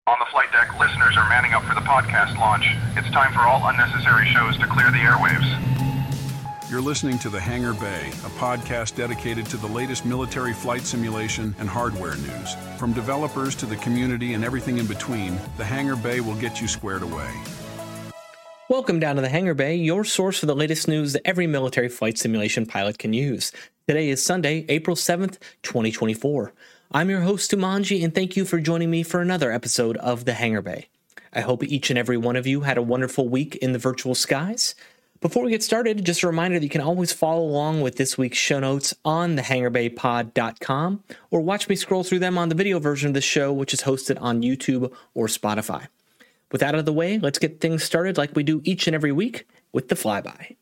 On the flight deck, listeners are manning up for the podcast launch. It's time for all unnecessary shows to clear the airwaves. You're listening to The Hangar Bay, a podcast dedicated to the latest military flight simulation and hardware news. From developers to the community and everything in between, The Hangar Bay will get you squared away. Welcome down to The Hangar Bay, your source for the latest news that every military flight simulation pilot can use. Today is Sunday, April 7th, 2024. I'm your host, Tumanji, and thank you for joining me for another episode of The Hangar Bay. I hope each and every one of you had a wonderful week in the virtual skies. Before we get started, just a reminder that you can always follow along with this week's show notes on thehangarbaypod.com or watch me scroll through them on the video version of the show, which is hosted on YouTube or Spotify. With that out of the way, let's get things started like we do each and every week with the Flyby.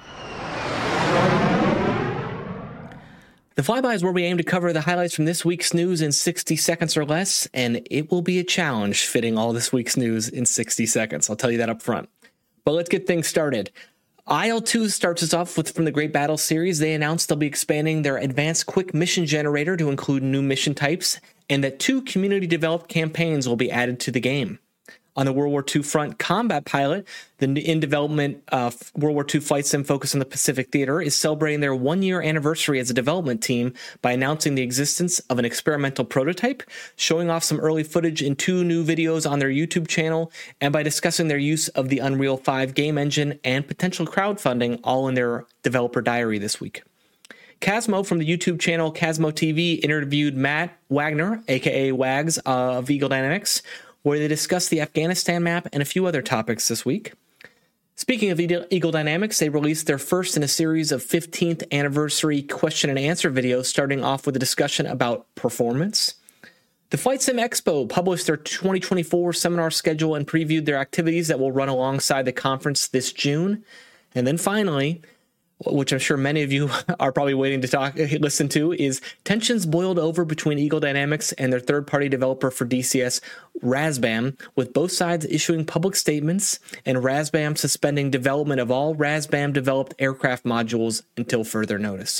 The Flyby is where we aim to cover the highlights from this week's news in 60 seconds or less, and it will be a challenge fitting all this week's news in 60 seconds. I'll tell you that up front. But let's get things started. IL-2 starts us off with from the Great Battle series. They announced they'll be expanding their advanced quick mission generator to include new mission types, and that 2 community-developed campaigns will be added to the game. On the World War II front, Combat Pilot, the in-development World War II flight sim focused on the Pacific Theater, is celebrating their 1-year anniversary as a development team by announcing the existence of an experimental prototype, showing off some early footage in 2 new videos on their YouTube channel, and by discussing their use of the Unreal 5 game engine and potential crowdfunding, all in their developer diary this week. Casmo from the YouTube channel Casmo TV interviewed Matt Wagner, aka Wags, of Eagle Dynamics, where they discussed the Afghanistan map and a few other topics this week. Speaking of Eagle Dynamics, they released their first in a series of 15th anniversary question and answer videos, starting off with a discussion about performance. The Flight Sim Expo published their 2024 seminar schedule and previewed their activities that will run alongside the conference this June. And then finally, which I'm sure many of you are probably waiting to listen to, is tensions boiled over between Eagle Dynamics and their third-party developer for DCS, Razbam, with both sides issuing public statements and Razbam suspending development of all Razbam-developed aircraft modules until further notice.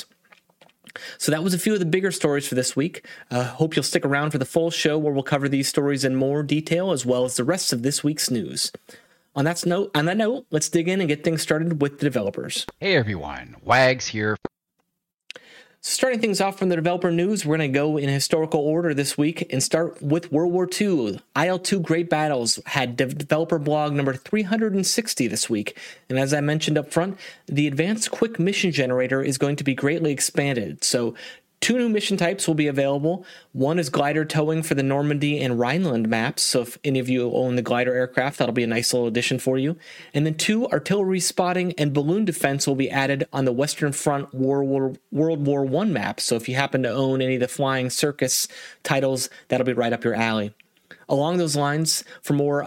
So that was a few of the bigger stories for this week. Hope you'll stick around for the full show where we'll cover these stories in more detail as well as the rest of this week's news. On that note, let's dig in and get things started with the developers. Hey everyone, Wags here. Starting things off from the developer news, we're going to go in historical order this week and start with World War II. IL-2 Great Battles had developer blog number 360 this week. And as I mentioned up front, the advanced quick mission generator is going to be greatly expanded. So 2 new mission types will be available. One is glider towing for the Normandy and Rhineland maps. So if any of you own the glider aircraft, that'll be a nice little addition for you. And then 2 artillery spotting and balloon defense will be added on the Western Front World War I map. So if you happen to own any of the Flying Circus titles, that'll be right up your alley. Along those lines, for more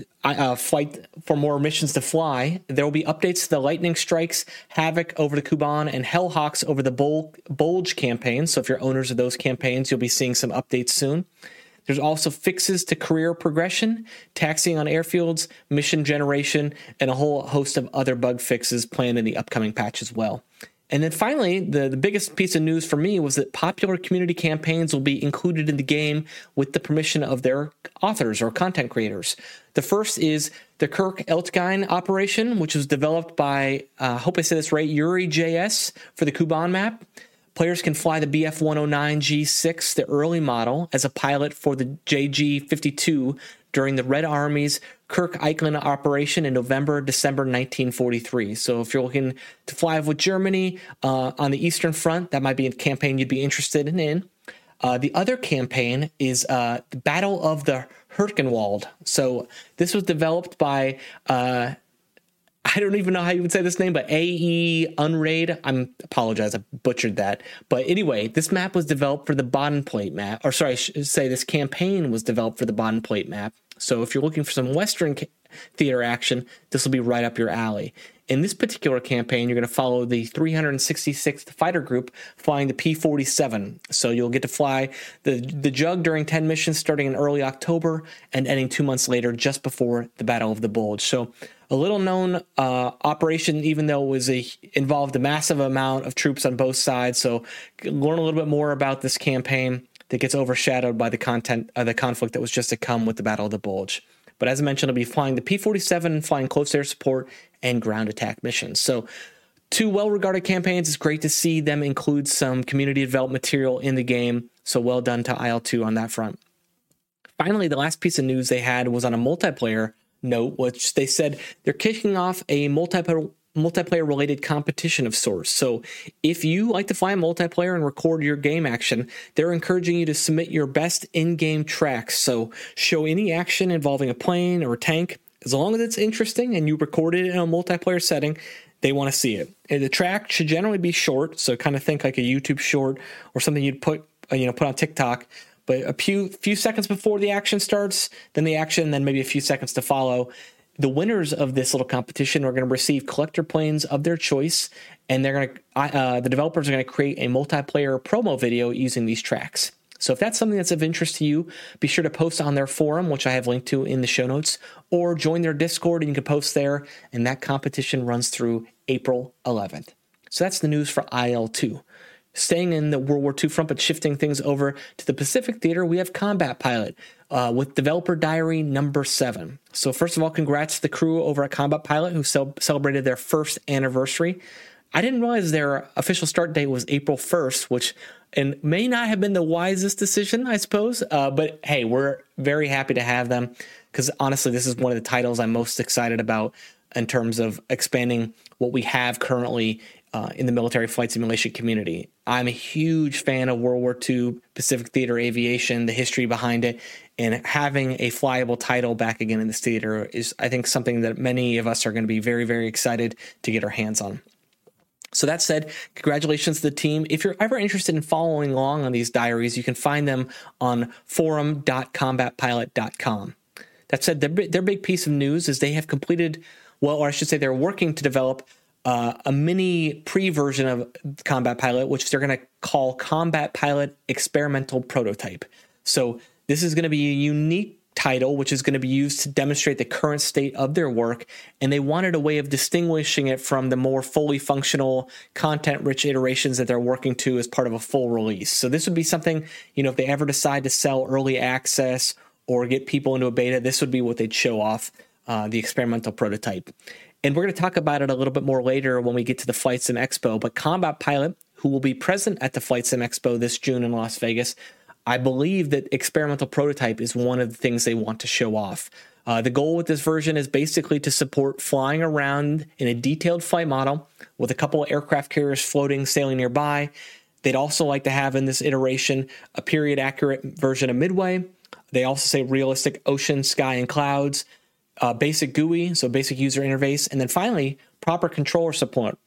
missions to fly, there will be updates to the Lightning Strikes, Havoc over the Kuban, and Hellhawks over the Bulge campaigns. So if you're owners of those campaigns, you'll be seeing some updates soon. There's also fixes to career progression, taxiing on airfields, mission generation, and a whole host of other bug fixes planned in the upcoming patch as well. And then finally, the biggest piece of news for me was that popular community campaigns will be included in the game with the permission of their authors or content creators. The first is the Kirk Eltgein operation, which was developed by, I hope I say this right, Yuri.js for the Kuban map. Players can fly the BF-109G6, the early model, as a pilot for the JG-52 during the Red Army's Kirk Eichlin operation in December 1943. So if you're looking to fly with Germany on the Eastern Front, that might be a campaign you'd be interested in. The other campaign is the Battle of the Herkenwald. So this was developed by, I don't even know how you would say this name, but A.E. Unraid. I apologize, I butchered that. But anyway, this map was developed for the Bodenplate map. Or sorry, I should say this campaign was developed for the Bodenplate map. So if you're looking for some Western theater action, this will be right up your alley. In this particular campaign, you're going to follow the 366th Fighter Group flying the P-47. So you'll get to fly the Jug during 10 missions starting in early October and ending 2 months later just before the Battle of the Bulge. So a little-known operation, even though it involved a massive amount of troops on both sides. So learn a little bit more about this campaign. that gets overshadowed by the conflict that was just to come with the Battle of the Bulge. But as I mentioned, I'll be flying the P-47, flying close air support and ground attack missions. So 2 well-regarded campaigns. It's great to see them include some community developed material in the game. So well done to IL-2 on that front. Finally, the last piece of news they had was on a multiplayer note, which they said they're kicking off a multiplayer related competition of sorts. So if you like to fly multiplayer and record your game action, they're encouraging you to submit your best in-game tracks. So show any action involving a plane or a tank. As long as it's interesting and you record it in a multiplayer setting, they want to see it. And the track should generally be short, so kind of think like a YouTube short or something you'd put on TikTok. But a few seconds before the action starts, then the action, then maybe a few seconds to follow. The winners of this little competition are going to receive collector planes of their choice, and the developers are going to create a multiplayer promo video using these tracks. So if that's something that's of interest to you, be sure to post on their forum, which I have linked to in the show notes, or join their Discord and you can post there, and that competition runs through April 11th. So that's the news for IL-2. Staying in the World War II front, but shifting things over to the Pacific Theater, we have Combat Pilot with Developer Diary number 7. So first of all, congrats to the crew over at Combat Pilot who celebrated their first anniversary. I didn't realize their official start date was April 1st, which may not have been the wisest decision, I suppose. But hey, we're very happy to have them because honestly, this is one of the titles I'm most excited about in terms of expanding what we have currently in the military flight simulation community. I'm a huge fan of World War II Pacific Theater aviation, the history behind it, and having a flyable title back again in this theater is, I think, something that many of us are going to be very, very excited to get our hands on. So that said, congratulations to the team. If you're ever interested in following along on these diaries, you can find them on forum.combatpilot.com. That said, their big piece of news is they have completed, or I should say they're working to develop a mini pre-version of Combat Pilot, which they're going to call Combat Pilot Experimental Prototype. So this is going to be a unique title, which is going to be used to demonstrate the current state of their work, and they wanted a way of distinguishing it from the more fully functional, content-rich iterations that they're working to as part of a full release. So this would be something, if they ever decide to sell early access or get people into a beta, this would be what they'd show off, the experimental prototype. And we're going to talk about it a little bit more later when we get to the Flight Sim Expo. But Combat Pilot, who will be present at the Flight Sim Expo this June in Las Vegas, I believe that experimental prototype is one of the things they want to show off. The goal with this version is basically to support flying around in a detailed flight model with a couple of aircraft carriers sailing nearby. They'd also like to have in this iteration a period-accurate version of Midway. They also say realistic ocean, sky, and clouds. Basic GUI, so basic user interface, and then finally, proper controller support.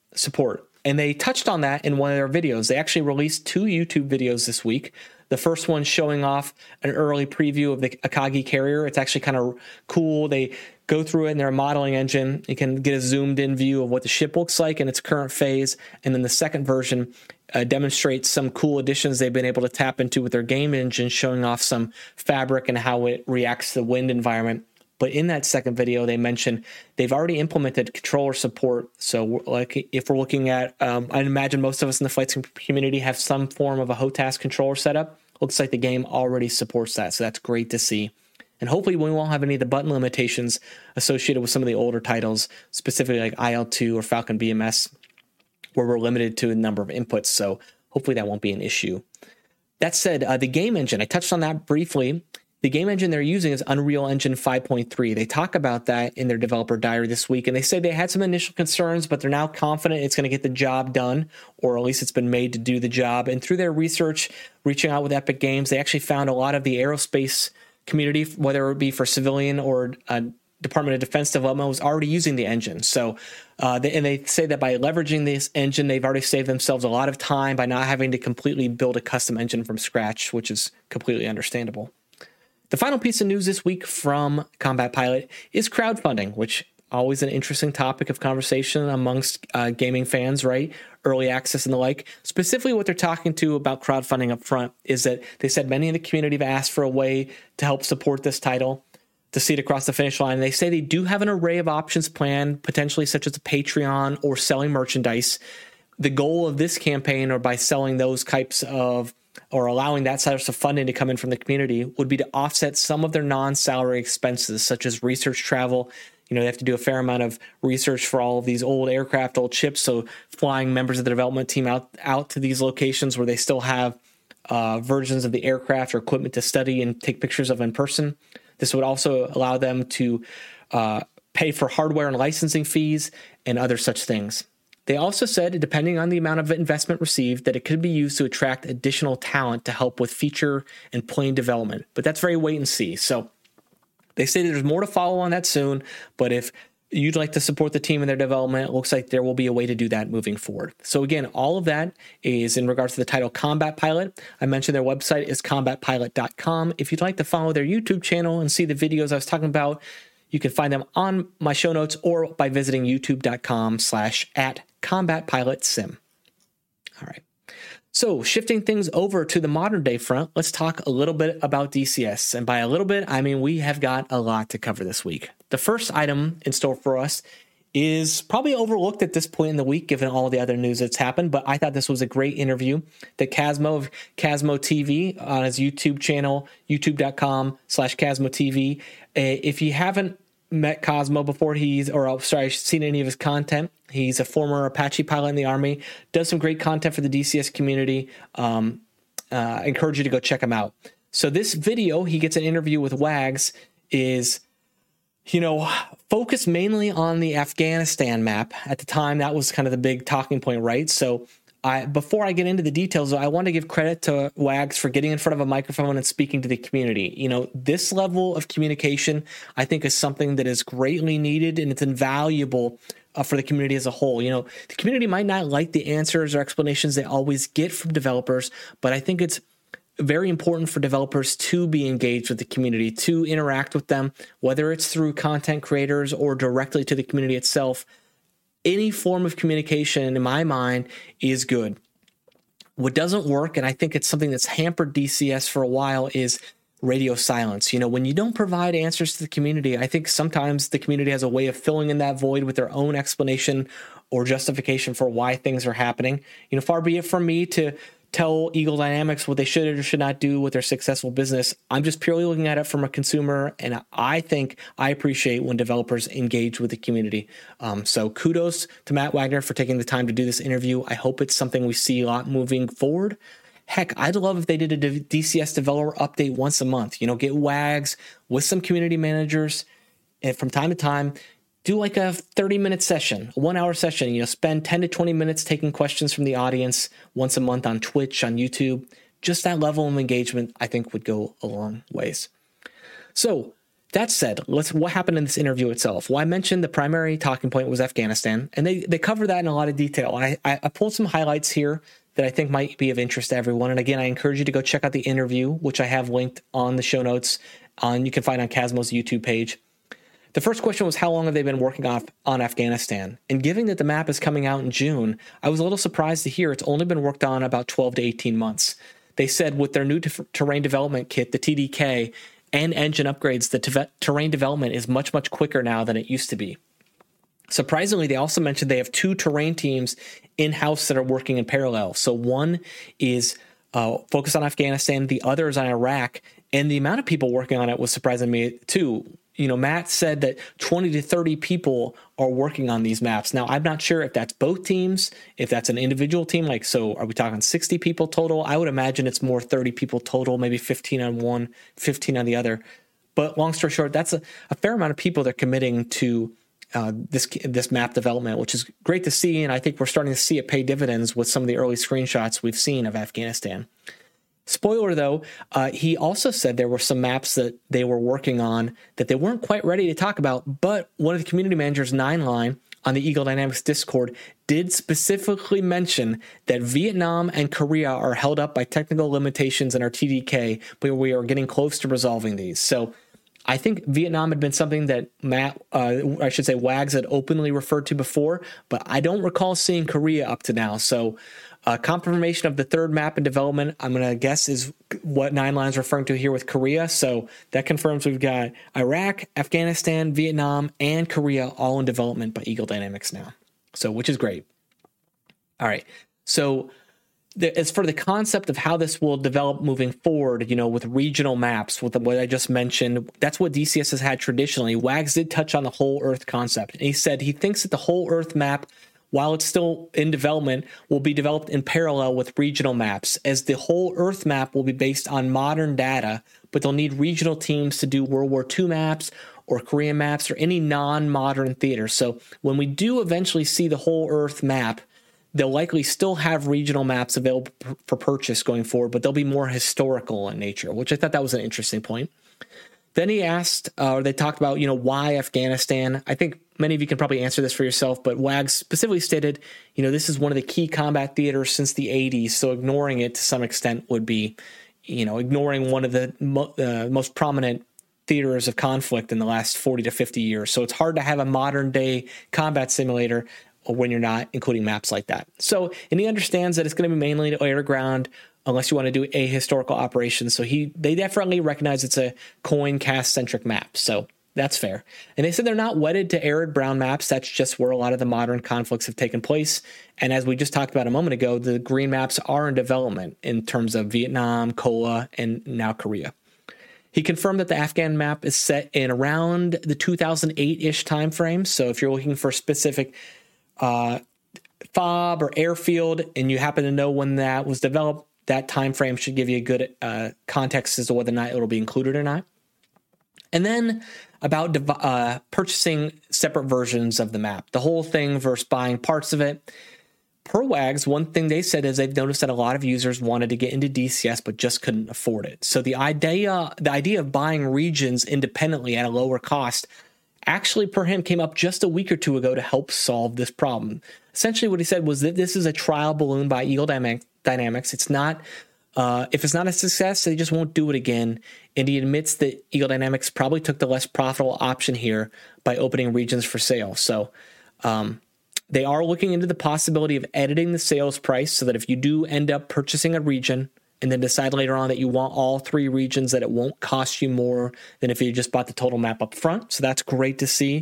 And they touched on that in one of their videos. They actually released 2 YouTube videos this week. The first one showing off an early preview of the Akagi carrier. It's actually kind of cool. They go through it in their modeling engine. You can get a zoomed in view of what the ship looks like in its current phase. And then the second version demonstrates some cool additions they've been able to tap into with their game engine, showing off some fabric and how it reacts to the wind environment. But in that second video, they mentioned they've already implemented controller support. So like if we're looking at, I imagine most of us in the flight sim community have some form of a HOTAS controller setup. Looks like the game already supports that. So that's great to see. And hopefully we won't have any of the button limitations associated with some of the older titles, specifically like IL-2 or Falcon BMS, where we're limited to a number of inputs. So hopefully that won't be an issue. That said, the game engine, I touched on that briefly. The game engine they're using is Unreal Engine 5.3. They talk about that in their developer diary this week, and they say they had some initial concerns, but they're now confident it's going to get the job done, or at least it's been made to do the job. And through their research, reaching out with Epic Games, they actually found a lot of the aerospace community, whether it be for civilian or Department of Defense development, was already using the engine. So, they say that by leveraging this engine, they've already saved themselves a lot of time by not having to completely build a custom engine from scratch, which is completely understandable. The final piece of news this week from Combat Pilot is crowdfunding, which always an interesting topic of conversation amongst gaming fans, right? Early access and the like. Specifically, what they're talking to about crowdfunding up front is that they said many in the community have asked for a way to help support this title, to see it across the finish line. And they say they do have an array of options planned, potentially such as a Patreon or selling merchandise. The goal of this campaign, or by selling those types of or allowing that source of funding to come in from the community would be to offset some of their non-salary expenses, such as research travel. They have to do a fair amount of research for all of these old aircraft, old ships. So flying members of the development team out to these locations where they still have versions of the aircraft or equipment to study and take pictures of in person. This would also allow them to pay for hardware and licensing fees and other such things. They also said, depending on the amount of investment received, that it could be used to attract additional talent to help with feature and plane development. But that's very wait and see. So they say that there's more to follow on that soon. But if you'd like to support the team in their development, it looks like there will be a way to do that moving forward. So again, all of that is in regards to the title Combat Pilot. I mentioned their website is combatpilot.com. If you'd like to follow their YouTube channel and see the videos I was talking about, you can find them on my show notes or by visiting youtube.com/@combatpilotsim. All right. So shifting things over to the modern day front, let's talk a little bit about DCS. And by a little bit, I mean we have got a lot to cover this week. The first item in store for us is probably overlooked at this point in the week, given all the other news that's happened. But I thought this was a great interview that Casmo of Casmo TV on his YouTube channel, youtube.com/Casmo TV. If you haven't met Cosmo before, seen any of his content, he's a former Apache pilot in the Army, does some great content for the DCS community. I encourage you to go check him out. So this video, he gets an interview with Wags, is focused mainly on the Afghanistan map. At the time, that was kind of the big talking point, right? So before I get into the details, I want to give credit to Wags for getting in front of a microphone and speaking to the community. This level of communication, I think, is something that is greatly needed, and it's invaluable for the community as a whole. The community might not like the answers or explanations they always get from developers, but I think it's very important for developers to be engaged with the community, to interact with them, whether it's through content creators or directly to the community itself. Any form of communication, in my mind, is good. What doesn't work, and I think it's something that's hampered DCS for a while, is radio silence. When you don't provide answers to the community, I think sometimes the community has a way of filling in that void with their own explanation or justification for why things are happening. Far be it from me to tell Eagle Dynamics what they should or should not do with their successful business. I'm just purely looking at it from a consumer, and I think I appreciate when developers engage with the community. So kudos to Matt Wagner for taking the time to do this interview. I hope it's something we see a lot moving forward. Heck, I'd love if they did a DCS developer update once a month. Get Wags with some community managers, and from time to time, do like a 30-minute session, a 1-hour session. Spend 10 to 20 minutes taking questions from the audience once a month on Twitch, on YouTube. Just that level of engagement, I think, would go a long ways. So that said, what happened in this interview itself? Well, I mentioned the primary talking point was Afghanistan, and they cover that in a lot of detail. I pulled some highlights here that I think might be of interest to everyone. And again, I encourage you to go check out the interview, which I have linked on the show notes. You can find on Casmo's YouTube page. The first question was, how long have they been working on Afghanistan? And given that the map is coming out in June, I was a little surprised to hear it's only been worked on about 12 to 18 months. They said with their new terrain development kit, the TDK, and engine upgrades, the terrain development is much, much quicker now than it used to be. Surprisingly, they also mentioned they have 2 terrain teams in-house that are working in parallel. So one is focused on Afghanistan, the other is on Iraq, and the amount of people working on it was surprising me too. Matt said that 20 to 30 people are working on these maps. Now, I'm not sure if that's both teams, if that's an individual team. So are we talking 60 people total? I would imagine it's more 30 people total, maybe 15 on one, 15 on the other. But long story short, that's a fair amount of people they're committing to this map development, which is great to see. And I think we're starting to see it pay dividends with some of the early screenshots we've seen of Afghanistan. Spoiler, though, he also said there were some maps that they were working on that they weren't quite ready to talk about, but one of the community managers, 9line, on the Eagle Dynamics Discord, did specifically mention that Vietnam and Korea are held up by technical limitations in our TDK, but we are getting close to resolving these. So I think Vietnam had been something that Wags had openly referred to before, but I don't recall seeing Korea up to now. So confirmation of the third map in development, I'm going to guess, is what 9line's referring to here with Korea. So that confirms we've got Iraq, Afghanistan, Vietnam, and Korea all in development by Eagle Dynamics now. So, which is great. All right. So as for the concept of how this will develop moving forward, with regional maps, with what I just mentioned, that's what DCS has had traditionally. Wags did touch on the whole Earth concept. And he said he thinks that the whole Earth map, while it's still in development, will be developed in parallel with regional maps, as the whole Earth map will be based on modern data, but they'll need regional teams to do World War II maps or Korean maps or any non-modern theater. So when we do eventually see the whole Earth map, they'll likely still have regional maps available for purchase going forward, but they'll be more historical in nature, which I thought that was an interesting point. Then he asked, or they talked about, why Afghanistan. I think many of you can probably answer this for yourself, but Wags specifically stated, this is one of the key combat theaters since the 80s, so ignoring it to some extent would be, ignoring one of the most prominent theaters of conflict in the last 40 to 50 years. So it's hard to have a modern day combat simulator when you're not including maps like that. So, and he understands that it's going to be mainly air ground unless you want to do a historical operation. So they definitely recognize it's a coin cast centric map. So that's fair. And they said they're not wedded to arid brown maps. That's just where a lot of the modern conflicts have taken place. And as we just talked about a moment ago, the green maps are in development in terms of Vietnam, Kola, and now Korea. He confirmed that the Afghan map is set in around the 2008-ish timeframe. So if you're looking for specific FOB or airfield, and you happen to know when that was developed, that time frame should give you a good context as to whether or not it'll be included or not. And then about purchasing separate versions of the map, the whole thing versus buying parts of it. Per Wags, one thing they said is they've noticed that a lot of users wanted to get into DCS but just couldn't afford it. So the idea of buying regions independently at a lower cost actually, per him, came up just a week or two ago to help solve this problem. Essentially, what he said was that this is a trial balloon by Eagle Dynamics. It's not, if it's not a success, they just won't do it again. And he admits that Eagle Dynamics probably took the less profitable option here by opening regions for sale. So they are looking into the possibility of editing the sales price so that if you do end up purchasing a region and then decide later on that you want all three regions, that it won't cost you more than if you just bought the total map up front. So that's great to see.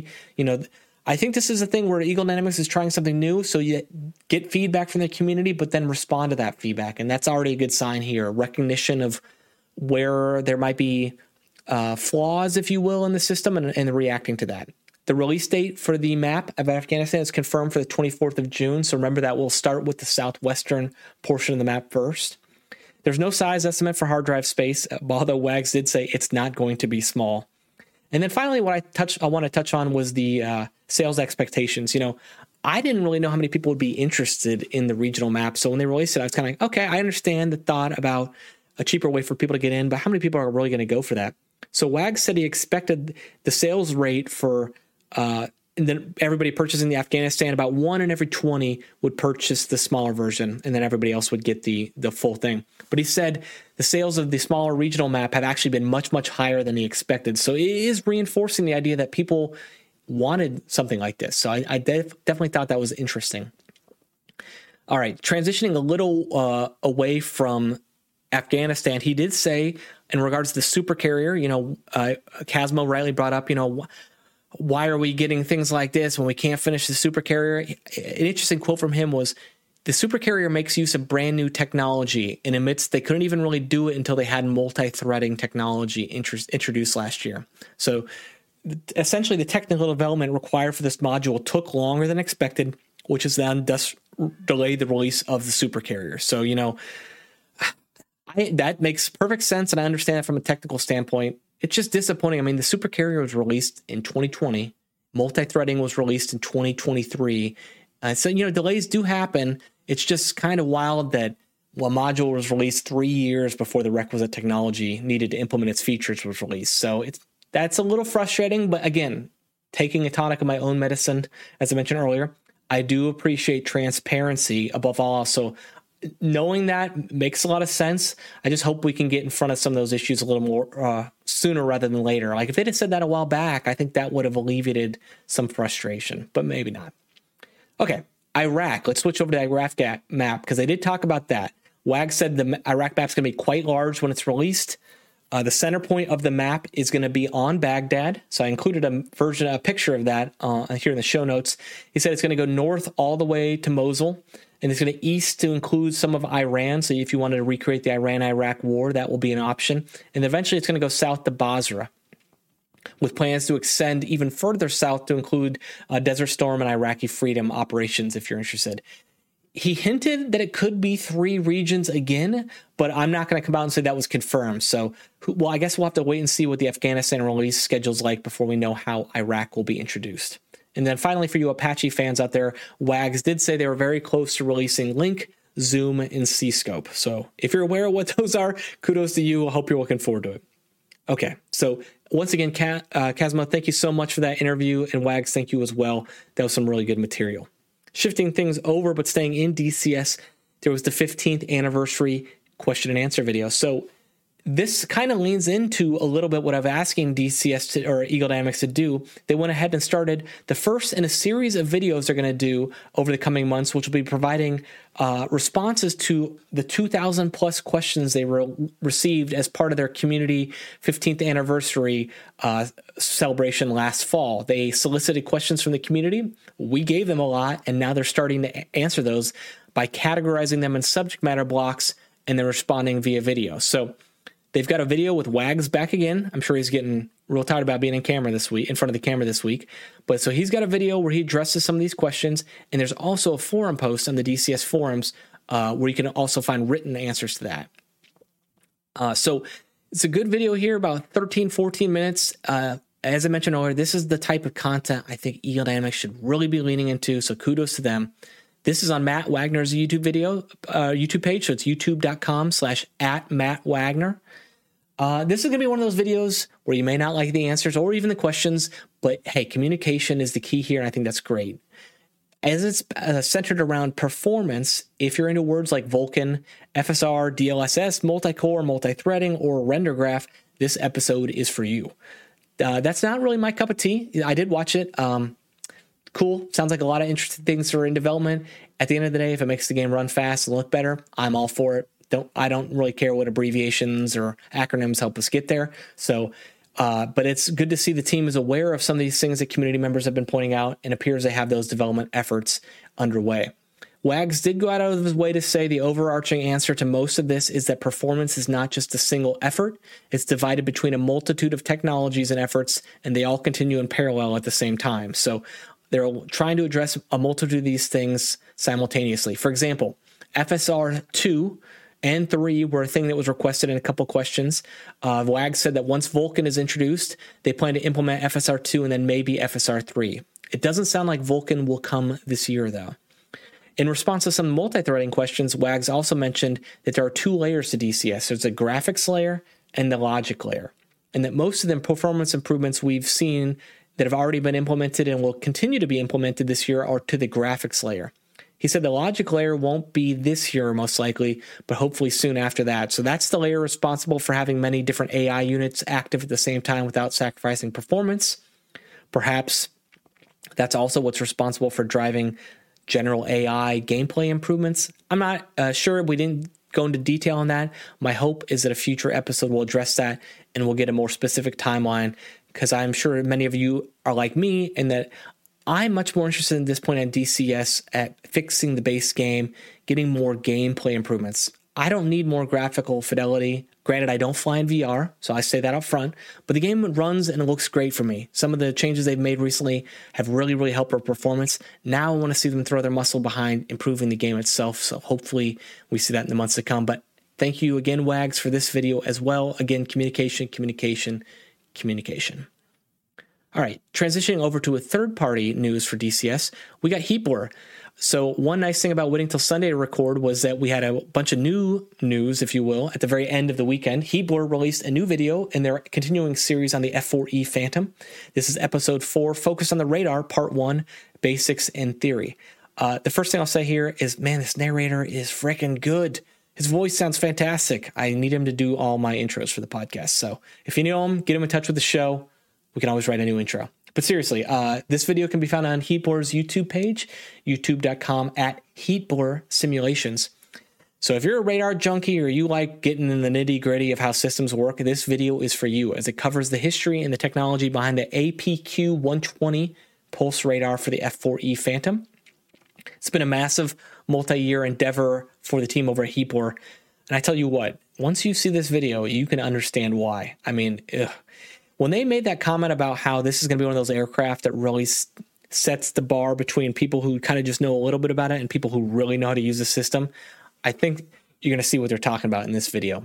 I think this is a thing where Eagle Dynamics is trying something new, so you get feedback from the community, but then respond to that feedback. And that's already a good sign here, a recognition of where there might be flaws, if you will, in the system and reacting to that. The release date for the map of Afghanistan is confirmed for the 24th of June. So remember that we'll start with the southwestern portion of the map first. There's no size estimate for hard drive space, although Wags did say it's not going to be small. And then finally, what I want to touch on was the sales expectations. I didn't really know how many people would be interested in the regional map. So when they released it, I was kind of like, okay, I understand the thought about a cheaper way for people to get in, but how many people are really going to go for that? So Wags said he expected the sales rate for and then everybody purchasing the Afghanistan, about 1 in every 20 would purchase the smaller version, and then everybody else would get the full thing. But he said the sales of the smaller regional map have actually been much, much higher than he expected. So it is reinforcing the idea that people wanted something like this. So I definitely thought that was interesting. All right, transitioning a little away from Afghanistan, he did say in regards to the super carrier, Casmo rightly brought up, why are we getting things like this when we can't finish the super carrier? An interesting quote from him was, the super carrier makes use of brand new technology and admits they couldn't even really do it until they had multi-threading technology introduced last year. So essentially the technical development required for this module took longer than expected, which has then thus delayed the release of the super carrier. So, that makes perfect sense, and I understand it from a technical standpoint. It's just disappointing. I mean, the super carrier was released in 2020. Multi-threading was released in 2023. So, delays do happen. It's just kind of wild that a module was released 3 years before the requisite technology needed to implement its features was released. So that's a little frustrating. But again, taking a tonic of my own medicine, as I mentioned earlier, I do appreciate transparency above all. So knowing that makes a lot of sense. I just hope we can get in front of some of those issues a little more sooner rather than later. Like if they'd have said that a while back, I think that would have alleviated some frustration, but maybe not. Okay, Iraq. Let's switch over to the Iraq map because they did talk about that. WAG said the Iraq map's going to be quite large when it's released. The center point of the map is going to be on Baghdad. So I included a picture of that here in the show notes. He said it's going to go north all the way to Mosul. And it's going to east to include some of Iran. So if you wanted to recreate the Iran-Iraq war, that will be an option. And eventually it's going to go south to Basra, with plans to extend even further south to include Desert Storm and Iraqi Freedom operations, if you're interested. He hinted that it could be 3 regions again, but I'm not going to come out and say that was confirmed. So, well, I guess we'll have to wait and see what the Afghanistan release schedule's like before we know how Iraq will be introduced. And then finally, for you Apache fans out there, WAGs did say they were very close to releasing Link, Zoom, and CScope. So if you're aware of what those are, kudos to you. I hope you're looking forward to it. Okay, so once again, Kazmo, thank you so much for that interview, and WAGs, thank you as well. That was some really good material. Shifting things over, but staying in DCS, there was the 15th anniversary question and answer video. So this kind of leans into a little bit what I've asking DCS or Eagle Dynamics to do. They went ahead and started the first in a series of videos they're going to do over the coming months, which will be providing responses to the 2,000 plus questions they received as part of their community 15th anniversary celebration last fall. They solicited questions from the community. We gave them a lot, and now they're starting to answer those by categorizing them in subject matter blocks, and they're responding via video. So they've got a video with WAGs back again. I'm sure he's getting real tired about being in front of the camera this week. But so he's got a video where he addresses some of these questions. And there's also a forum post on the DCS forums where you can also find written answers to that. So it's a good video here, about 13, 14 minutes. As I mentioned earlier, this is the type of content I think Eagle Dynamics should really be leaning into. So kudos to them. This is on Matt Wagner's YouTube page. So it's youtube.com/@MattWagner. This is going to be one of those videos where you may not like the answers or even the questions, but hey, communication is the key here, and I think that's great. As it's centered around performance, if you're into words like Vulkan, FSR, DLSS, multi-core, multi-threading, or render graph, this episode is for you. That's not really my cup of tea. I did watch it. Cool. Sounds like a lot of interesting things are in development. At the end of the day, if it makes the game run fast and look better, I'm all for it. I don't really care what abbreviations or acronyms help us get there. So, but it's good to see the team is aware of some of these things that community members have been pointing out, and appears they have those development efforts underway. WAGs did go out of his way to say the overarching answer to most of this is that performance is not just a single effort. It's divided between a multitude of technologies and efforts, and they all continue in parallel at the same time. So they're trying to address a multitude of these things simultaneously. For example, FSR 2 and 3 were a thing that was requested in a couple questions. WAGs said that once Vulkan is introduced, they plan to implement FSR 2 and then maybe FSR 3. It doesn't sound like Vulkan will come this year, though. In response to some multi-threading questions, WAGs also mentioned that there are 2 layers to DCS. There's a graphics layer and the logic layer, and that most of the performance improvements we've seen that have already been implemented and will continue to be implemented this year are to the graphics layer. He said the logic layer won't be this year most likely, but hopefully soon after that. So that's the layer responsible for having many different AI units active at the same time without sacrificing performance. Perhaps that's also what's responsible for driving general AI gameplay improvements. I'm not sure. We didn't go into detail on that. My hope is that a future episode will address that and we'll get a more specific timeline, because I'm sure many of you are like me in that I'm much more interested at this point on DCS at fixing the base game, getting more gameplay improvements. I don't need more graphical fidelity. Granted, I don't fly in VR, so I say that up front, but the game runs and it looks great for me. Some of the changes they've made recently have really, really helped our performance. Now I want to see them throw their muscle behind improving the game itself, so hopefully we see that in the months to come. But thank you again, WAGs, for this video as well. Again, communication. All right, transitioning over to a third-party news for DCS, we got Heatblur. So one nice thing about waiting till Sunday to record was that we had a bunch of new news, if you will, at the very end of the weekend. Heatblur released a new video in their continuing series on the F4E Phantom. This is episode 4, focused on the radar, part 1, basics and theory. The first thing I'll say here is, man, this narrator is freaking good. His voice sounds fantastic. I need him to do all my intros for the podcast. So if you know him, get him in touch with the show. We can always write a new intro. But seriously, this video can be found on Heatblur's YouTube page, youtube.com/HeatblurSimulations. So if you're a radar junkie or you like getting in the nitty-gritty of how systems work, this video is for you, as it covers the history and the technology behind the APQ-120 pulse radar for the F4E Phantom. It's been a massive multi-year endeavor for the team over at Heapor. And I tell you what, once you see this video, you can understand why. I mean, when they made that comment about how this is going to be one of those aircraft that really sets the bar between people who kind of just know a little bit about it and people who really know how to use the system, I think you're going to see what they're talking about in this video.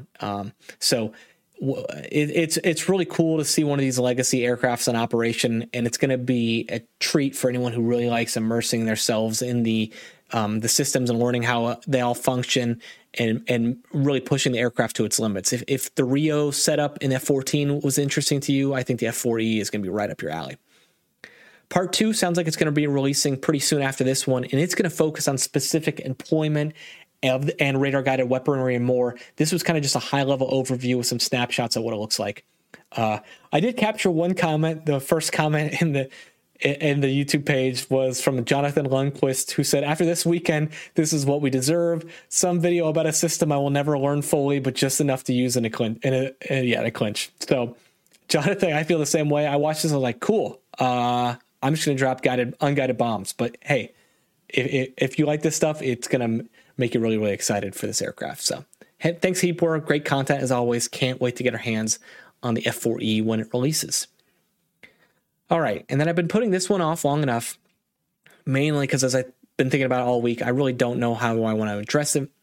It's really cool to see one of these legacy aircrafts in operation, and it's going to be a treat for anyone who really likes immersing themselves in the systems and learning how they all function and really pushing the aircraft to its limits. If the Rio setup in F-14 was interesting to you, I think the F-4E is going to be right up your alley. Part 2 sounds like it's going to be releasing pretty soon after this one, and it's going to focus on specific employment and radar-guided weaponry and more. This was kind of just a high-level overview with some snapshots of what it looks like. I did capture one comment. The first comment in the YouTube page was from Jonathan Lundquist, who said, "After this weekend, this is what we deserve. Some video about a system I will never learn fully, but just enough to use in a clinch." So, Jonathan, I feel the same way. I watched this and I was like, cool. I'm just going to drop unguided bombs. But hey, if you like this stuff, it's going to make you really, really excited for this aircraft. So thanks, Heapor. Great content as always. Can't wait to get our hands on the F-4E when it releases. All right. And then I've been putting this one off long enough, mainly because as I've been thinking about it all week, I really don't know how I want to address it.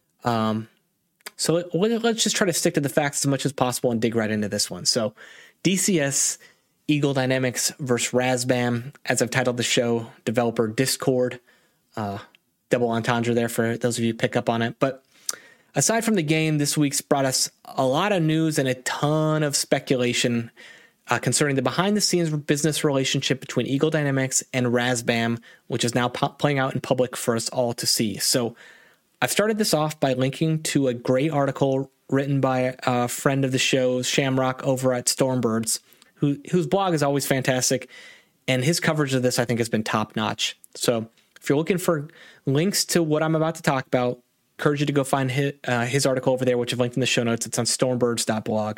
So let's just try to stick to the facts as much as possible and dig right into this one. So DCS, Eagle Dynamics versus Razbam, as I've titled the show, developer Discord, double entendre there for those of you who pick up on it. But aside from the game, this week's brought us a lot of news and a ton of speculation concerning the behind-the-scenes business relationship between Eagle Dynamics and Razbam, which is now playing out in public for us all to see. So I've started this off by linking to a great article written by a friend of the show, Shamrock, over at Stormbirds, whose blog is always fantastic, and his coverage of this, I think, has been top-notch. So if you're looking for links to what I'm about to talk about, I encourage you to go find his article over there, which I've linked in the show notes. It's on stormbirds.blog.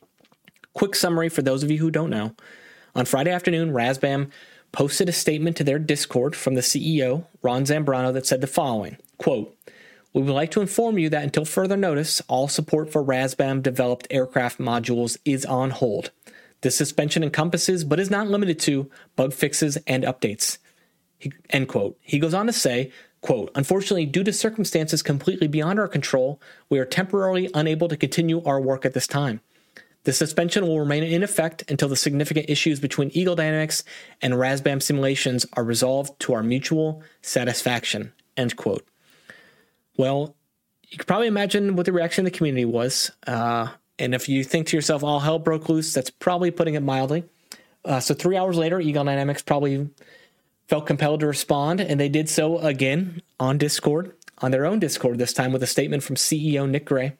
Quick summary for those of you who don't know. On Friday afternoon, Razbam posted a statement to their Discord from the CEO, Ron Zambrano, that said the following, quote, "We would like to inform you that until further notice, all support for Razbam-developed aircraft modules is on hold. This suspension encompasses, but is not limited to, bug fixes and updates." End quote. He goes on to say, quote, "Unfortunately, due to circumstances completely beyond our control, we are temporarily unable to continue our work at this time. The suspension will remain in effect until the significant issues between Eagle Dynamics and Razbam simulations are resolved to our mutual satisfaction." End quote. Well, you could probably imagine what the reaction of the community was. And if you think to yourself, all hell broke loose, that's probably putting it mildly. So 3 hours later, Eagle Dynamics probably felt compelled to respond, and they did so again on Discord, on their own Discord this time, with a statement from CEO Nick Gray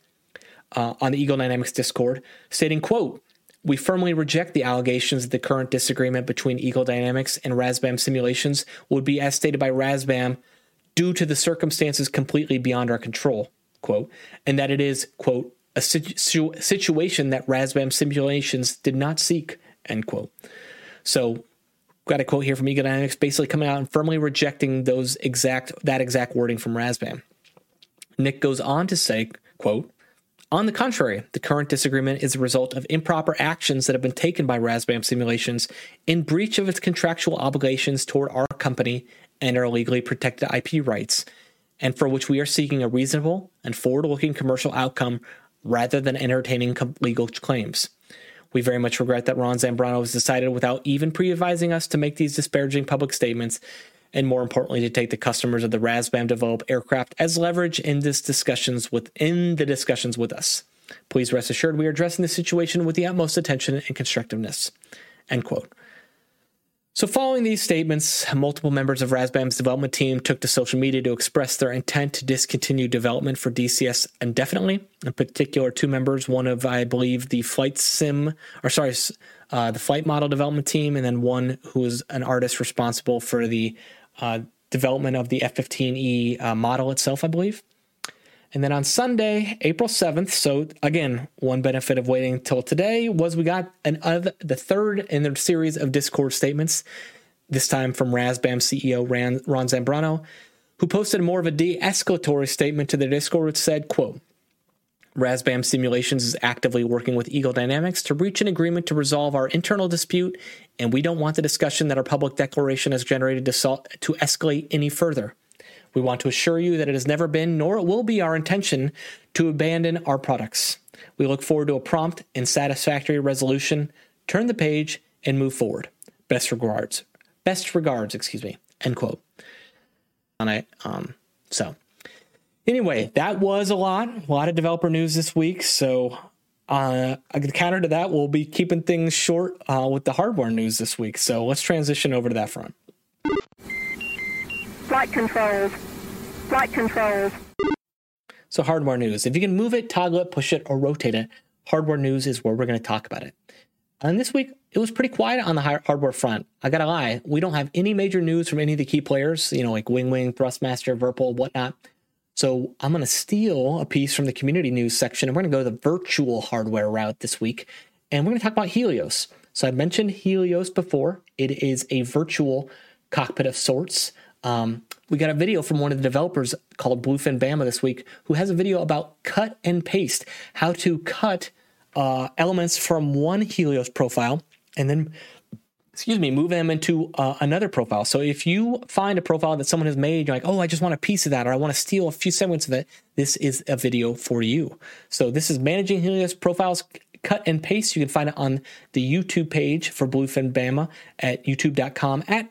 on the Eagle Dynamics Discord, stating, quote, "We firmly reject the allegations that the current disagreement between Eagle Dynamics and Razbam simulations would be, as stated by Razbam, due to the circumstances completely beyond our control, quote, and that it is, quote, a situation that Razbam simulations did not seek," end quote. So, got a quote here from Eagle Dynamics basically coming out and firmly rejecting that exact wording from Razbam. Nick goes on to say, quote, "On the contrary, the current disagreement is a result of improper actions that have been taken by Razbam Simulations in breach of its contractual obligations toward our company and our legally protected IP rights, and for which we are seeking a reasonable and forward-looking commercial outcome rather than entertaining legal claims. We very much regret that Ron Zambrano has decided without even pre-advising us to make these disparaging public statements, and more importantly, to take the customers of the Razbam-developed aircraft as leverage in the discussions with us. Please rest assured we are addressing the situation with the utmost attention and constructiveness." End quote. So following these statements, multiple members of Razbam's development team took to social media to express their intent to discontinue development for DCS indefinitely. In particular, two members, one of, I believe, the flight model development team, and then one who is an artist responsible for the development of the F-15E model itself, I believe. And then on Sunday, April 7th, so again, one benefit of waiting until today was we got the third in the series of Discord statements, this time from Razbam CEO Ron Zambrano, who posted more of a de-escalatory statement to their Discord, which said, quote, Razbam Simulations is actively working with Eagle Dynamics to reach an agreement to resolve our internal dispute, and we don't want the discussion that our public declaration has generated to escalate any further. We want to assure you that it has never been, nor it will be our intention to abandon our products. We look forward to a prompt and satisfactory resolution, turn the page, and move forward. Best regards, end quote. Anyway, that was a lot of developer news this week. So the counter to that, we'll be keeping things short with the hardware news this week. So let's transition over to that front. Flight controls. So hardware news. If you can move it, toggle it, push it, or rotate it, hardware news is where we're going to talk about it. And this week, it was pretty quiet on the hardware front. I gotta lie, we don't have any major news from any of the key players, like Wing, Thrustmaster, Virpil, whatnot. So I'm going to steal a piece from the community news section, and we're going to go the virtual hardware route this week, and we're going to talk about Helios. So I mentioned Helios before. It is a virtual cockpit of sorts. We got a video from one of the developers called Bluefin Bama this week, who has a video about cut and paste, how to cut elements from one Helios profile and then move them into another profile. So if you find a profile that someone has made, you're like, oh, I just want a piece of that, or I want to steal a few segments of it, this is a video for you. So this is Managing Helios Profiles Cut and Paste. You can find it on the YouTube page for Bluefin Bama at youtube.com at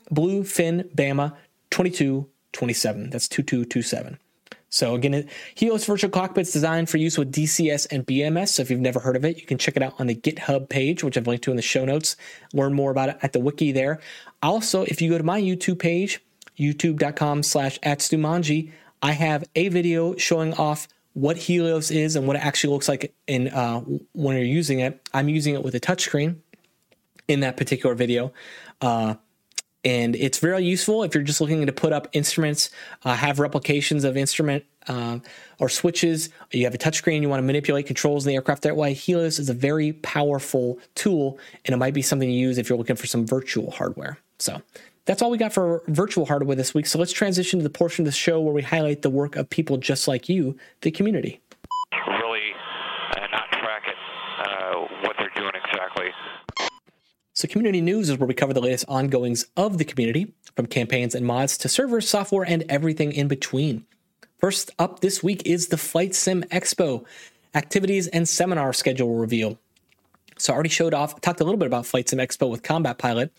BluefinBama2227. That's 2227. So again, Helios Virtual Cockpit's designed for use with DCS and BMS. So if you've never heard of it, you can check it out on the GitHub page, which I've linked to in the show notes. Learn more about it at the wiki there. Also, if you go to my YouTube page, youtube.com/@StuManji, I have a video showing off what Helios is and what it actually looks like in when you're using it. I'm using it with a touchscreen in that particular video. And it's very useful if you're just looking to put up instruments, have replications of instrument or switches. You have a touchscreen, you want to manipulate controls in the aircraft that way. Helios is a very powerful tool, and it might be something to use if you're looking for some virtual hardware. So that's all we got for virtual hardware this week. So let's transition to the portion of the show where we highlight the work of people just like you, the community. Really not track it, what they're doing exactly. So community news is where we cover the latest ongoings of the community, from campaigns and mods to servers, software, and everything in between. First up this week is the Flight Sim Expo activities and seminar schedule reveal. So I already talked a little bit about Flight Sim Expo with Combat Pilot.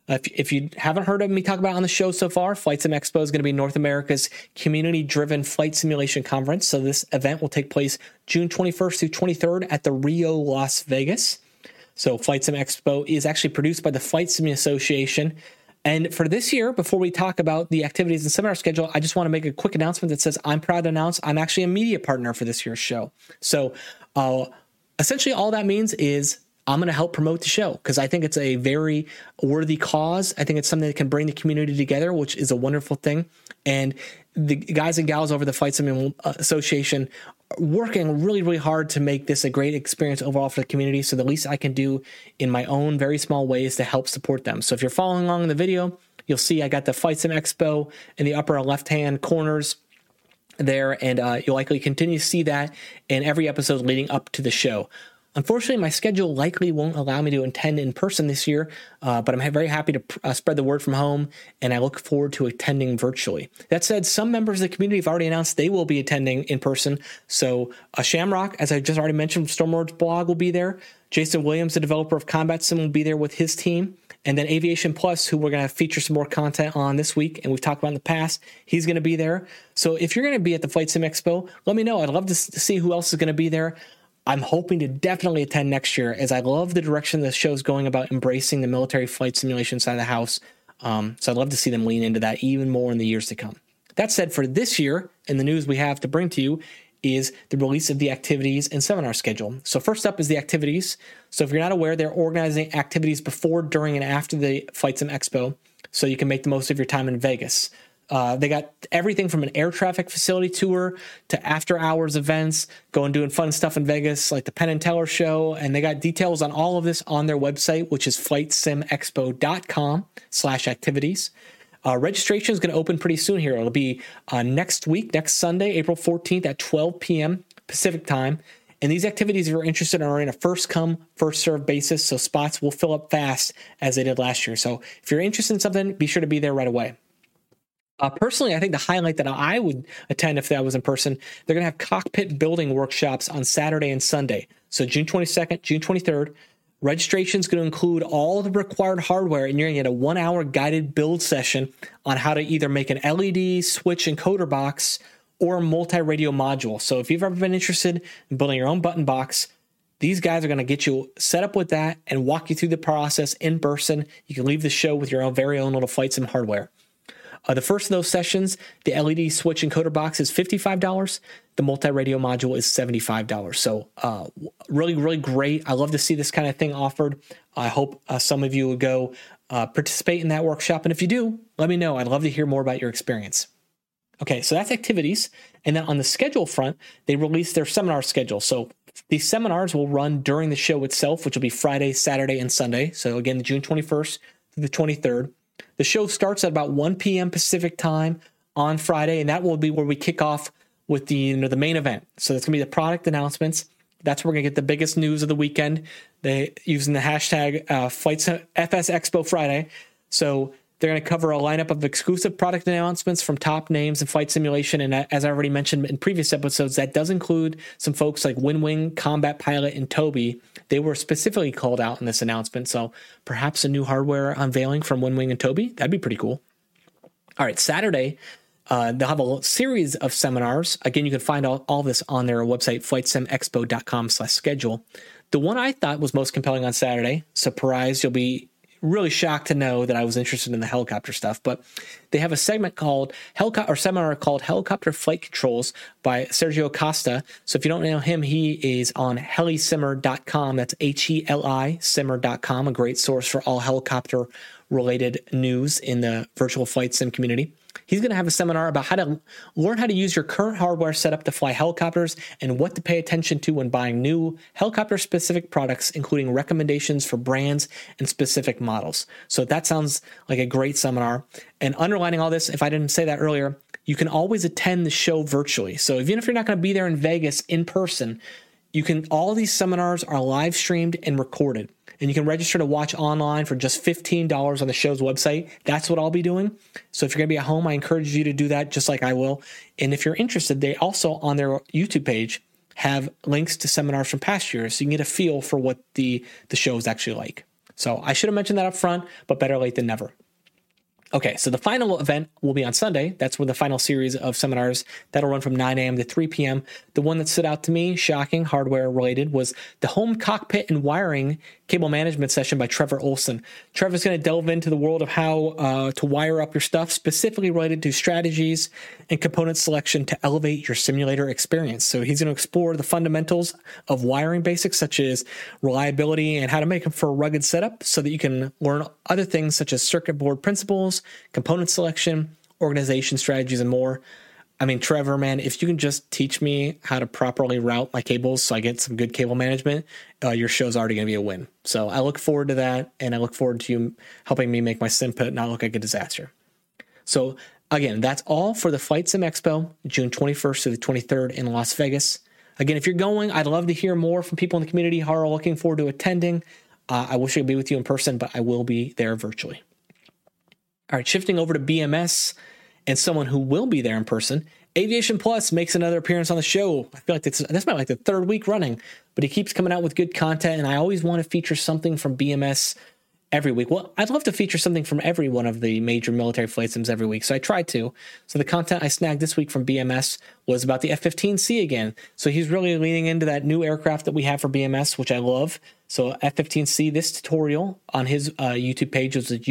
If you haven't heard of me talk about it on the show so far, Flight Sim Expo is going to be North America's community-driven flight simulation conference. So this event will take place June 21st through 23rd at the Rio Las Vegas. So Flight Sim Expo is actually produced by the Flight Sim Association. And for this year, before we talk about the activities and seminar schedule, I just want to make a quick announcement that says I'm proud to announce I'm actually a media partner for this year's show. So essentially all that means is I'm going to help promote the show because I think it's a very worthy cause. I think it's something that can bring the community together, which is a wonderful thing. And the guys and gals over the Flight Sim Association are working really, really hard to make this a great experience overall for the community. So the least I can do in my own very small ways to help support them. So if you're following along in the video, you'll see I got the Flight Sim Expo in the upper left-hand corners there, and you'll likely continue to see that in every episode leading up to the show. Unfortunately, my schedule likely won't allow me to attend in person this year, but I'm very happy to spread the word from home, and I look forward to attending virtually. That said, some members of the community have already announced they will be attending in person. So Shamrock, as I just already mentioned, Stormlord's blog will be there. Jason Williams, the developer of Combat Sim, will be there with his team. And then Aviation Plus, who we're going to feature some more content on this week, and we've talked about in the past, he's going to be there. So if you're going to be at the Flight Sim Expo, let me know. I'd love to see who else is going to be there. I'm hoping to definitely attend next year, as I love the direction the show's going about embracing the military flight simulation side of the house. So I'd love to see them lean into that even more in the years to come. That said, for this year, and the news we have to bring to you is the release of the activities and seminar schedule. So first up is the activities. So if you're not aware, they're organizing activities before, during, and after the Flight Sim Expo, so you can make the most of your time in Vegas. They got everything from an air traffic facility tour to after hours events, going doing fun stuff in Vegas, like the Penn and Teller show. And they got details on all of this on their website, which is flightsimexpo.com/activities. Registration is going to open pretty soon here. It'll be next week, next Sunday, April 14th at 12 p.m. Pacific time. And these activities, if you're interested, are in a first-come, first-served basis, so spots will fill up fast as they did last year. So if you're interested in something, be sure to be there right away. Personally, I think the highlight that I would attend if that was in person, they're going to have cockpit building workshops on Saturday and Sunday. So June 22nd, June 23rd. Registration is going to include all the required hardware, and you're going to get a 1-hour guided build session on how to either make an LED, switch, encoder box, or a multi-radio module. So if you've ever been interested in building your own button box, these guys are going to get you set up with that and walk you through the process in person. You can leave the show with your own very own little flight sim hardware. The first of those sessions, the LED switch encoder box is $55. The multi-radio module is $75. So really, really great. I love to see this kind of thing offered. I hope some of you would go participate in that workshop. And if you do, let me know. I'd love to hear more about your experience. Okay, so that's activities. And then on the schedule front, they released their seminar schedule. So these seminars will run during the show itself, which will be Friday, Saturday, and Sunday. So again, June 21st through the 23rd. The show starts at about 1 p.m. Pacific time on Friday, and that will be where we kick off with the main event. So that's going to be the product announcements. That's where we're going to get the biggest news of the weekend. They using the hashtag FS Expo Friday. So they're going to cover a lineup of exclusive product announcements from top names in flight simulation. And as I already mentioned in previous episodes, that does include some folks like Winwing, Combat Pilot, and Tobii. They were specifically called out in this announcement. So perhaps a new hardware unveiling from Winwing and Tobii. That'd be pretty cool. All right, Saturday, they'll have a series of seminars. Again, you can find all this on their website, flightsimexpo.com/schedule. The one I thought was most compelling on Saturday, surprise, you'll be really shocked to know that I was interested in the helicopter stuff, but they have a segment called seminar called Helicopter Flight Controls by Sergio Costa. So if you don't know him, he is on helisimmer.com. That's HELI simmer.com, a great source for all helicopter related news in the virtual flight sim community. He's going to have a seminar about how to learn how to use your current hardware setup to fly helicopters and what to pay attention to when buying new helicopter-specific products, including recommendations for brands and specific models. So that sounds like a great seminar. And underlining all this, if I didn't say that earlier, you can always attend the show virtually. So even if you're not going to be there in Vegas in person, all these seminars are live streamed and recorded. And you can register to watch online for just $15 on the show's website. That's what I'll be doing. So if you're going to be at home, I encourage you to do that just like I will. And if you're interested, they also on their YouTube page have links to seminars from past years, so you can get a feel for what the show is actually like. So I should have mentioned that up front, but better late than never. Okay, so the final event will be on Sunday. That's where the final series of seminars that'll run from 9 a.m. to 3 p.m. The one that stood out to me, shocking, hardware related, was the home cockpit and wiring cable management session by Trevor Olson. Trevor's going to delve into the world of how to wire up your stuff, specifically related to strategies and component selection to elevate your simulator experience. So he's going to explore the fundamentals of wiring basics, such as reliability and how to make them for a rugged setup so that you can learn other things such as circuit board principles, component selection, organization strategies, and more. I mean, Trevor, man, if you can just teach me how to properly route my cables so I get some good cable management, your show's already going to be a win. So I look forward to that, and I look forward to you helping me make my sim pit not look like a disaster. So again, that's all for the Flight Sim Expo, June 21st to the 23rd in Las Vegas. Again, if you're going, I'd love to hear more from people in the community who are looking forward to attending. I wish I could be with you in person, but I will be there virtually. All right, shifting over to BMS and someone who will be there in person, Aviation Plus makes another appearance on the show. I feel like this might be like the third week running, but he keeps coming out with good content, and I always want to feature something from BMS every week. Well, I'd love to feature something from every one of the major military flight sims every week, so I tried to. So the content I snagged this week from BMS was about the F-15C again. So he's really leaning into that new aircraft that we have for BMS, which I love. So F-15C, this tutorial on his YouTube page, which is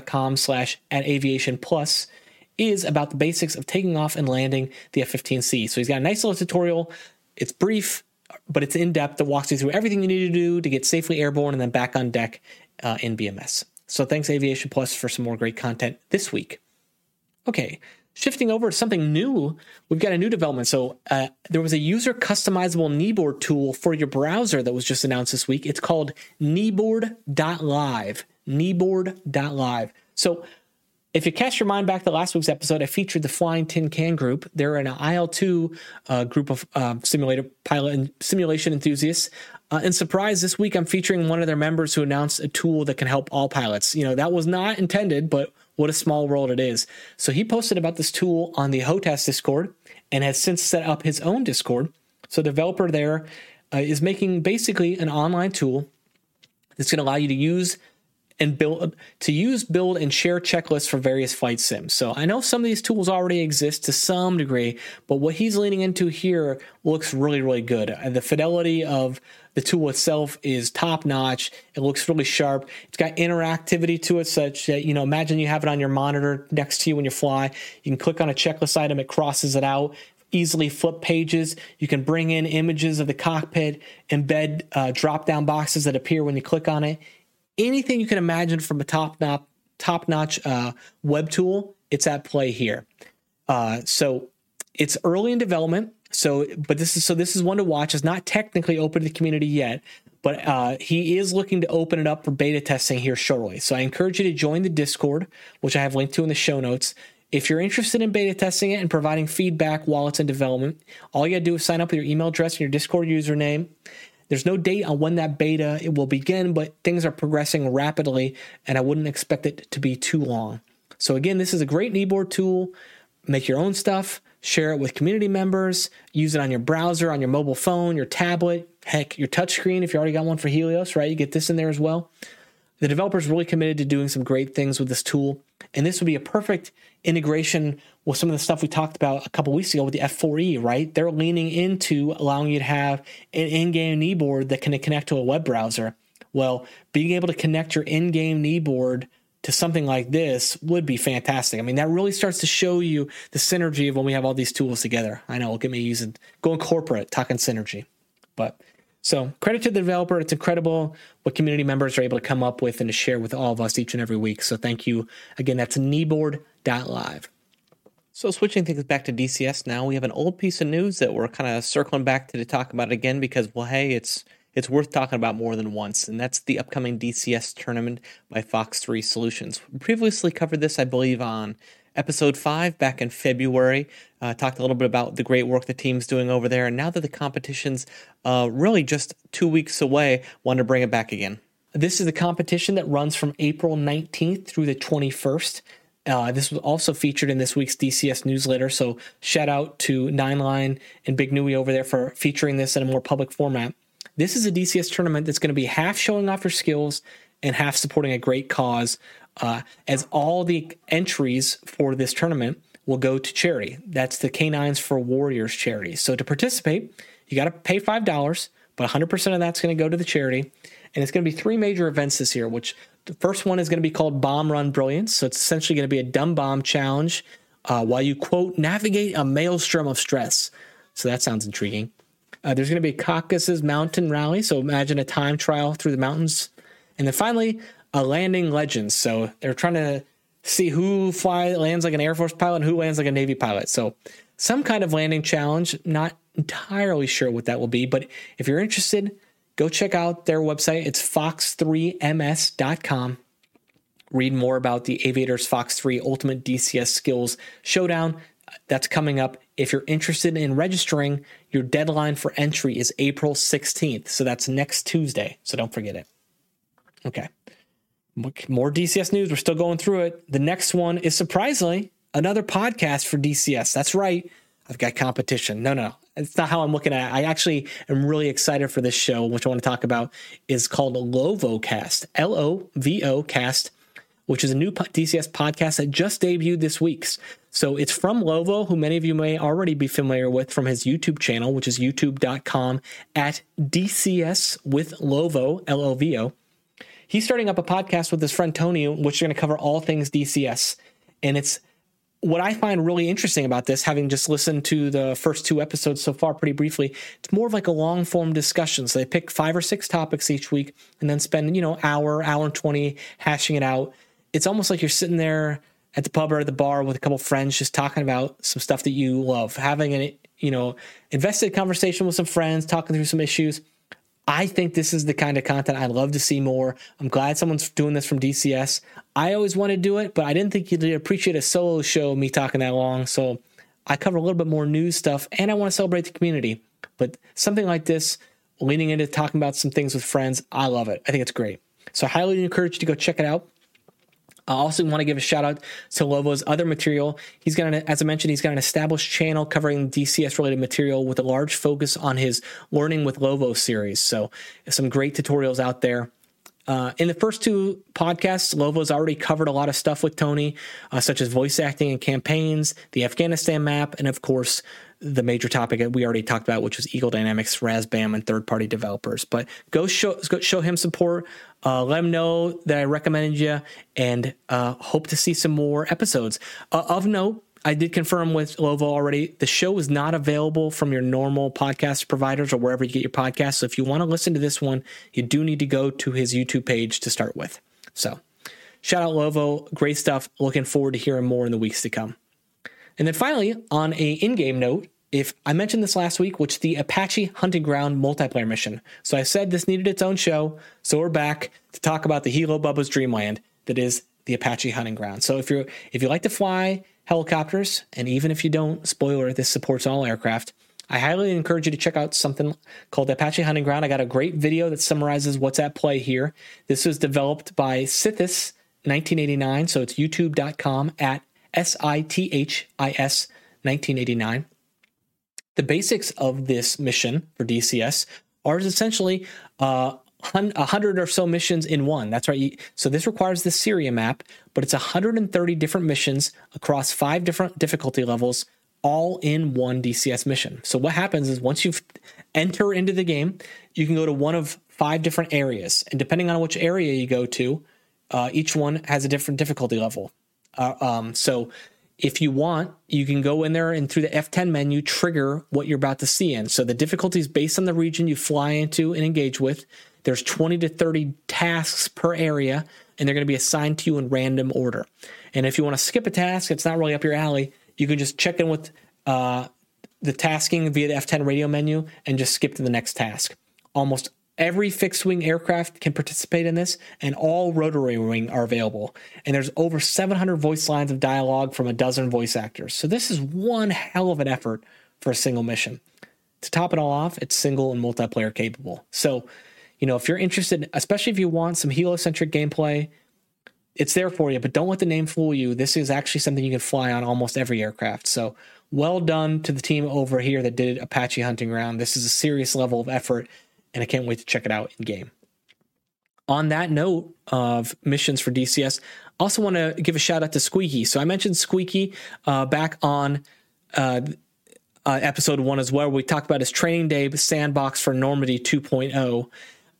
youtube.com/@aviationplus, is about the basics of taking off and landing the F-15C. So he's got a nice little tutorial. It's brief, but it's in-depth. It walks you through everything you need to do to get safely airborne and then back on deck in BMS. So thanks, Aviation Plus, for some more great content this week. Okay, shifting over to something new, we've got a new development. So there was a user customizable kneeboard tool for your browser that was just announced this week. It's called kneeboard.live. Kneeboard.live. So If you cast your mind back to last week's episode, I featured the Flying Tin Can Group. They're an IL-2 group of simulator pilot and simulation enthusiasts. And surprise, this week I'm featuring one of their members who announced a tool that can help all pilots. That was not intended, but what a small world it is. So he posted about this tool on the HOTAS Discord and has since set up his own Discord. So the developer there is making basically an online tool that's going to allow you to use, build, and share checklists for various flight sims. So I know some of these tools already exist to some degree, but what he's leaning into here looks really, really good. The fidelity of the tool itself is top notch. It looks really sharp. It's got interactivity to it, such that, imagine you have it on your monitor next to you when you fly. You can click on a checklist item, it crosses it out. Easily flip pages. You can bring in images of the cockpit, embed drop-down boxes that appear when you click on it. Anything you can imagine from a top-notch web tool, it's at play here. So it's early in development. This is one to watch. It's not technically open to the community yet, but he is looking to open it up for beta testing here shortly. So I encourage you to join the Discord, which I have linked to in the show notes. If you're interested in beta testing it and providing feedback while it's in development, all you got to do is sign up with your email address and your Discord username. There's no date on when that beta it will begin, but things are progressing rapidly, and I wouldn't expect it to be too long. So again, this is a great kneeboard tool. Make your own stuff, share it with community members, use it on your browser, on your mobile phone, your tablet, heck, your touchscreen if you already got one for Helios, right? You get this in there as well. The developer's really committed to doing some great things with this tool, and this would be a perfect integration with some of the stuff we talked about a couple weeks ago with the F4E, right? They're leaning into allowing you to have an in-game kneeboard that can connect to a web browser. Well, being able to connect your in-game kneeboard to something like this would be fantastic. I mean, that really starts to show you the synergy of when we have all these tools together. I know, it'll get me going corporate, talking synergy. So credit to the developer. It's incredible what community members are able to come up with and to share with all of us each and every week. So thank you. Again, that's kneeboard.live. So switching things back to DCS now, we have an old piece of news that we're kind of circling back to talk about again because, well, hey, it's worth talking about more than once, and that's the upcoming DCS tournament by Fox 3 Solutions. We previously covered this, I believe, on Episode 5 back in February. Talked a little bit about the great work the team's doing over there, and now that the competition's really just 2 weeks away, wanted to bring it back again. This is the competition that runs from April 19th through the 21st. This was also featured in this week's DCS newsletter, so shout out to Nineline and Big Nui over there for featuring this in a more public format. This is a DCS tournament that's going to be half showing off your skills and half supporting a great cause, as all the entries for this tournament will go to charity. That's the Canines for Warriors charity. So to participate, you got to pay $5, but 100% of that's going to go to the charity. And it's going to be 3 major events this year, which the first one is going to be called Bomb Run Brilliance. So it's essentially going to be a dumb bomb challenge while you, quote, navigate a maelstrom of stress. So that sounds intriguing. There's going to be Caucasus Mountain Rally. So imagine a time trial through the mountains. And then finally, a landing legends. So they're trying to see who lands like an Air Force pilot and who lands like a Navy pilot. So some kind of landing challenge. Not entirely sure what that will be, but if you're interested, go check out their website. It's fox3ms.com. Read more about the Aviators Fox 3 Ultimate DCS Skills Showdown. That's coming up. If you're interested in registering, your deadline for entry is April 16th. So that's next Tuesday. So don't forget it. Okay. More DCS news. We're still going through it. The next one is surprisingly another podcast for DCS. That's right. I've got competition. No. It's not how I'm looking at it. I actually am really excited for this show, which I want to talk about, is called LovoCast, L-O-V-O Cast, which is a new DCS podcast that just debuted this week. So it's from Lovo, who many of you may already be familiar with from his YouTube channel, which is youtube.com/DCS with Lovo, L-O-V-O. He's starting up a podcast with his friend Tony, which is going to cover all things DCS. And it's what I find really interesting about this, having just listened to the first 2 episodes so far pretty briefly, it's more of like a long form discussion. So they pick 5 or 6 topics each week and then spend, hour and 20 hashing it out. It's almost like you're sitting there at the pub or at the bar with a couple friends just talking about some stuff that you love, having an invested conversation with some friends, talking through some issues. I think this is the kind of content I'd love to see more. I'm glad someone's doing this from DCS. I always want to do it, but I didn't think you'd appreciate a solo show, me talking that long. So I cover a little bit more news stuff, and I want to celebrate the community. But something like this, leaning into talking about some things with friends, I love it. I think it's great. So I highly encourage you to go check it out. I also want to give a shout out to Lovo's other material. He's got, as I mentioned, he's got an established channel covering DCS related material with a large focus on his Learning with Lovo series. So some great tutorials out there. In the first two podcasts, Lovo's already covered a lot of stuff with Tony, such as voice acting and campaigns, the Afghanistan map, and of course, the major topic that we already talked about, which was Eagle Dynamics, Razbam, and third-party developers. But go show him support. Let him know that I recommended you, and hope to see some more episodes. Of note, I did confirm with Lovo already, the show is not available from your normal podcast providers or wherever you get your podcasts. So if you want to listen to this one, you do need to go to his YouTube page to start with. So shout out Lovo. Great stuff. Looking forward to hearing more in the weeks to come. And then finally, on a in-game note, if I mentioned this last week, which the Apache Hunting Ground multiplayer mission. So I said this needed its own show. So we're back to talk about the Hilo Bubba's Dreamland that is the Apache Hunting Ground. So if you like to fly helicopters, and even if you don't, spoiler, this supports all aircraft, I highly encourage you to check out something called the Apache Hunting Ground. I got a great video that summarizes what's at play here. This was developed by Sithis 1989, so it's youtube.com at SITHIS 1989. The basics of this mission for DCS are essentially 100 or so missions in one. That's right. So this requires the Syria map, but it's 130 different missions across 5 different difficulty levels, all in one DCS mission. So what happens is once you enter into the game, you can go to one of 5 different areas. And depending on which area you go to, each one has a different difficulty level. So if you want, you can go in there and through the F10 menu, trigger what you're about to see in. So the difficulty is based on the region you fly into and engage with. There's 20 to 30 tasks per area, and they're going to be assigned to you in random order. And if you want to skip a task, it's not really up your alley, you can just check in with the tasking via the F10 radio menu and just skip to the next task. Almost every fixed-wing aircraft can participate in this, and all rotary wing are available. And there's over 700 voice lines of dialogue from a dozen voice actors. So this is one hell of an effort for a single mission. To top it all off, it's single and multiplayer capable. So, if you're interested, especially if you want some Hilo-centric gameplay, it's there for you, but don't let the name fool you. This is actually something you can fly on almost every aircraft. So well done to the team over here that did Apache Hunting Ground. This is a serious level of effort, and I can't wait to check it out in game. On that note of missions for DCS, I also want to give a shout out to Squeaky. So I mentioned Squeaky back on episode 1 as well. We talked about his training day sandbox for Normandy 2.0.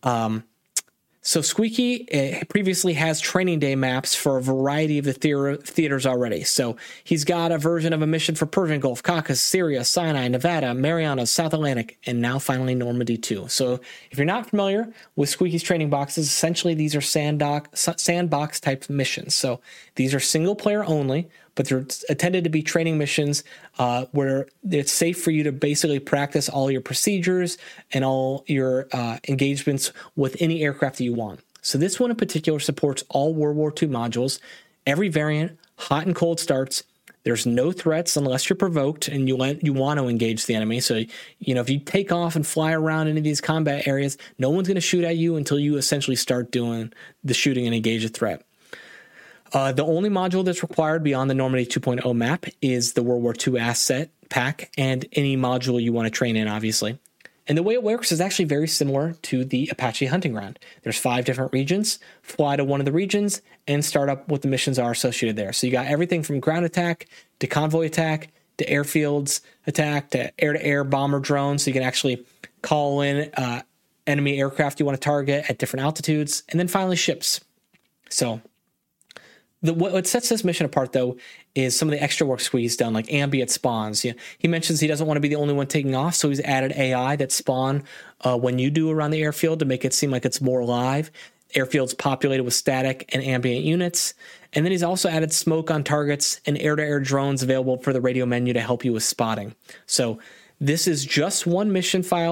So Squeaky previously has training day maps for a variety of the theaters already. So he's got a version of a mission for Persian Gulf, Caucasus, Syria, Sinai, Nevada, Marianas, South Atlantic, and now finally Normandy 2. So if you're not familiar with Squeaky's training boxes, essentially these are sandbox type missions. So these are single player only, but they're intended to be training missions where it's safe for you to basically practice all your procedures and all your engagements with any aircraft that you want. So this one in particular supports all World War II modules, every variant, hot and cold starts. There's no threats unless you're provoked and you want to engage the enemy. So, if you take off and fly around into these combat areas, no one's going to shoot at you until you essentially start doing the shooting and engage a threat. The only module that's required beyond the Normandy 2.0 map is the World War II asset pack and any module you want to train in, obviously. And the way it works is actually very similar to the Apache Hunting Ground. There's 5 different regions. Fly to one of the regions and start up what the missions are associated there. So you got everything from ground attack to convoy attack to airfields attack to air-to-air bomber drones. So you can actually call in enemy aircraft you want to target at different altitudes. And then finally ships. So what sets this mission apart, though, is some of the extra work Squeaky's done, like ambient spawns. He mentions he doesn't want to be the only one taking off, so he's added AI that spawn when you do around the airfield to make it seem like it's more alive. Airfield's populated with static and ambient units. And then he's also added smoke on targets and air-to-air drones available for the radio menu to help you with spotting. So this is just one mission file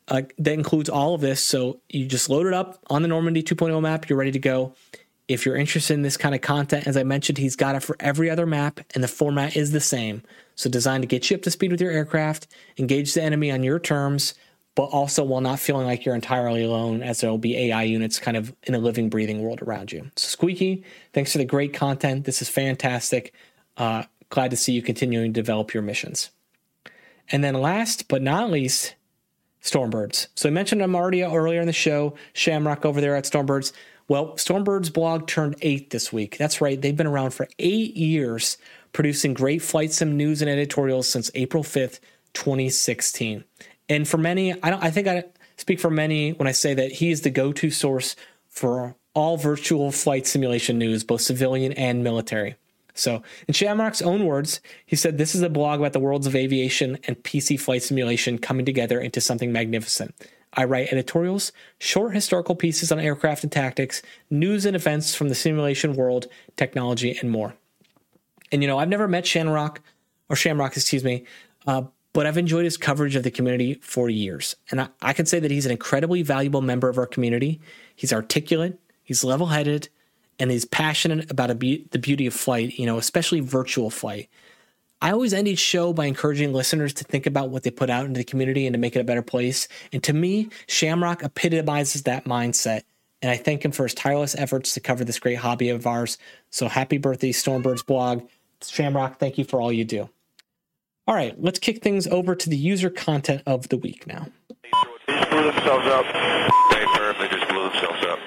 that includes all of this. So you just load it up on the Normandy 2.0 map. You're ready to go. If you're interested in this kind of content, as I mentioned, he's got it for every other map, and the format is the same. So designed to get you up to speed with your aircraft, engage the enemy on your terms, but also while not feeling like you're entirely alone, as there will be AI units kind of in a living, breathing world around you. So Squeaky, thanks for the great content. This is fantastic. Glad to see you continuing to develop your missions. And then last but not least, Stormbirds. So I mentioned them already earlier in the show, Shamrock over there at Stormbirds. Well, Stormbirds blog turned 8 this week. That's right. They've been around for 8 years, producing great flight sim news and editorials since April 5th, 2016. And for many, I think I speak for many when I say that he is the go-to source for all virtual flight simulation news, both civilian and military. So in Shamrock's own words, he said, "This is a blog about the worlds of aviation and PC flight simulation coming together into something magnificent. I write editorials, short historical pieces on aircraft and tactics, news and events from the simulation world, technology, and more." And, I've never met Shamrock, but I've enjoyed his coverage of the community for years. And I can say that he's an incredibly valuable member of our community. He's articulate, he's level-headed, and he's passionate about the beauty of flight, especially virtual flight. I always end each show by encouraging listeners to think about what they put out into the community and to make it a better place. And to me, Shamrock epitomizes that mindset. And I thank him for his tireless efforts to cover this great hobby of ours. So happy birthday, Stormbirds blog. Shamrock, thank you for all you do. All right, let's kick things over to the user content of the week now. They just blew themselves up. They just blew themselves up.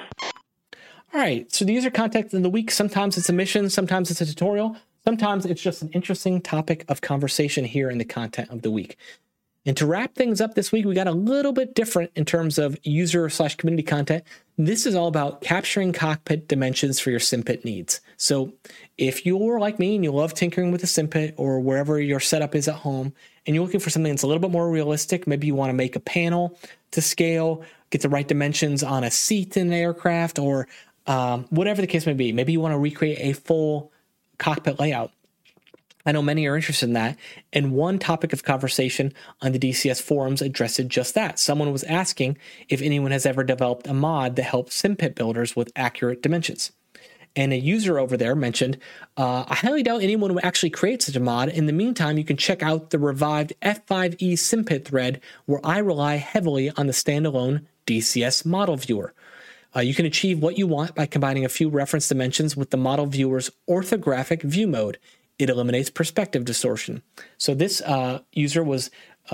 All right, so the user content of the week, sometimes it's a mission, sometimes it's a tutorial, sometimes it's just an interesting topic of conversation here in the content of the week. And to wrap things up this week, we got a little bit different in terms of user/community content. This is all about capturing cockpit dimensions for your SimPit needs. So if you're like me and you love tinkering with a SimPit or wherever your setup is at home, and you're looking for something that's a little bit more realistic, maybe you want to make a panel to scale, get the right dimensions on a seat in an aircraft, or whatever the case may be. Maybe you want to recreate a full cockpit layout. I know many are interested in that, and one topic of conversation on the DCS forums addressed just that. Someone was asking if anyone has ever developed a mod that helps SimPit builders with accurate dimensions. And a user over there mentioned, I highly doubt anyone would actually create such a mod. In the meantime, you can check out the revived F5E SimPit thread, where I rely heavily on the standalone DCS model viewer. You can achieve what you want by combining a few reference dimensions with the model viewer's orthographic view mode. It eliminates perspective distortion. So this user was